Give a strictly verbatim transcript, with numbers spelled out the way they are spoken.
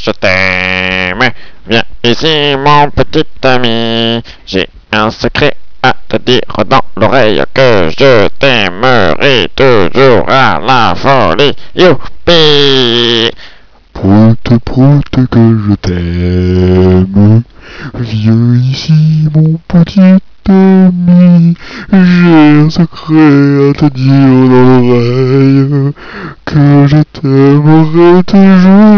je t'aime. Viens ici, mon petit ami. J'ai un secret à te dire dans l'oreille que je t'aimerai toujours à la folie. Youpi! Proute, proute que je t'aime. Viens ici, mon petit ami. J'ai un secret à te dire dans l'oreille que je t'aimerai toujours